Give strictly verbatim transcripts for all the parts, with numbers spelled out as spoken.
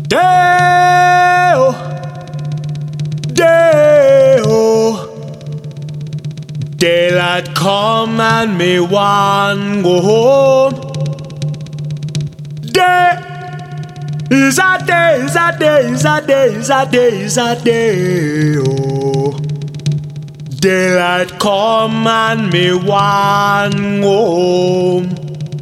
Day-o, day-o, daylight come and me want go home. Day is a day, is a day, is a day, is a day, is a day. Oh, daylight come and me want go home.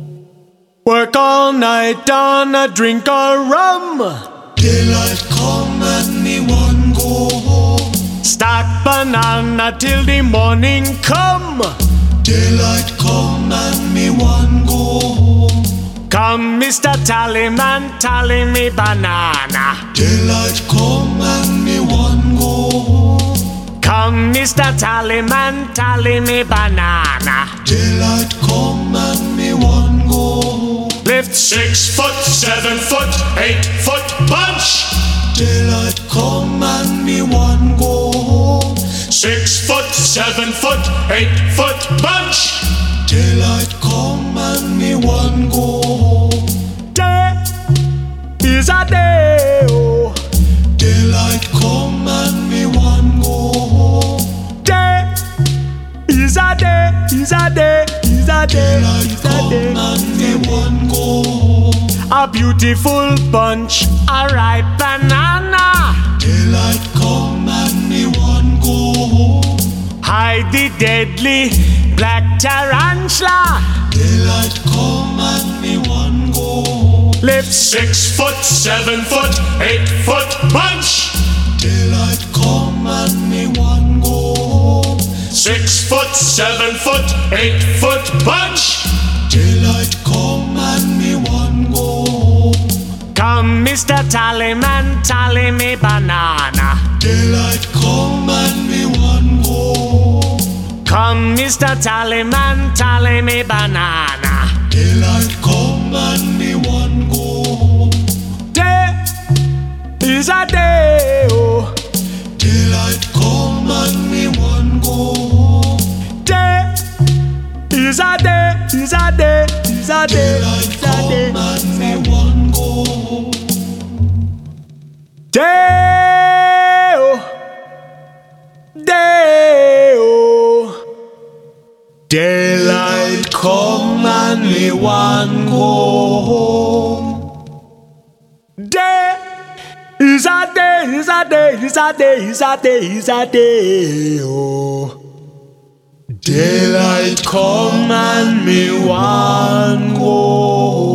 Work all night on a drink of rum. Daylight come and me want go home. Stack banana till the morning come. Daylight come and me want go home. Come, Mister Tallyman, tally me banana. Daylight come and me want go home. Come, Mister Tallyman, tally me banana. Daylight come and me want go home. Lift Six foot, seven foot, eight foot bunch. Daylight come and me want go home. Six foot, seven foot, eight foot bunch. Daylight come and me want go home. day is a day. Oh, Daylight come and me want go home. day is a day, is a day, is a day, Daylight is a come day. and me want go home. A beautiful bunch, a ripe banana. Daylight come and me want go home. Hide the deadly black tarantula. Daylight come and me want go home. Lift Six foot, seven foot, eight foot bunch. Daylight come and me want go home. Six foot, seven foot, eight foot bunch. Daylight come and me want go home. Come, Mister Tallyman, tally me banana. Daylight come and me want go home. Come, Mister Tallyman, tally me banana. Daylight come and me want go home. Day is a day. Oh, Daylight come and me want go home. day is a day, is a day, is a day, Daylight is a day. come and me want go home. Day, oh, day, oh, Daylight come and me want go home. day is a day, is a day, is a day, is a day, is a day. Oh, Daylight come and me want go home.